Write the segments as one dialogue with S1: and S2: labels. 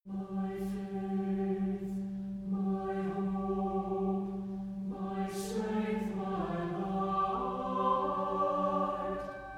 S1: My faith, my hope, my strength, my light.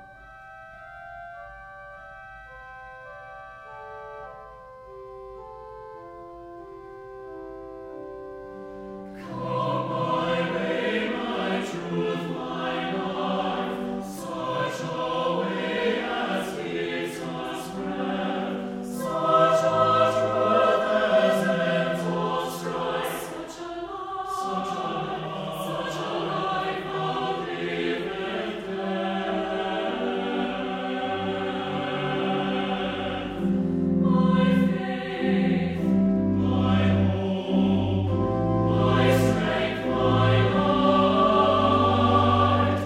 S1: Come my way, my truth, my life, such a way as gives us breath, such a truth as ends all strife, such a life outliveth death. My faith, my hope, my strength, my light.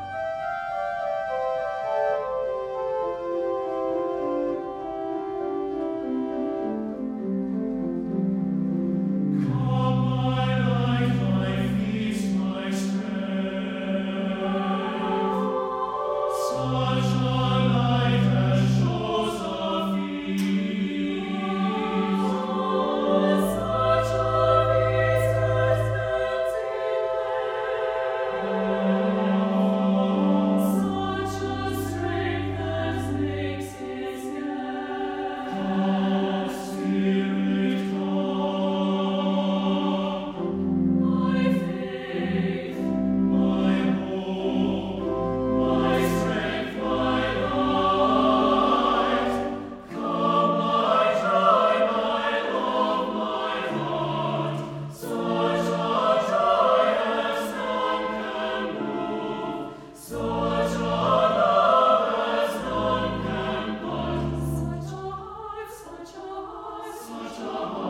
S1: Come my light, my feast, my strength, such a light as shows a feast, such a feast as ends in such a strength as makes his death. Come, Spirit, come. My faith, my hope, my strength, my light. Come, my joy, my love, my heart. Such a joy as none can move, such a love as none can but. Such a heart, such a heart, such a heart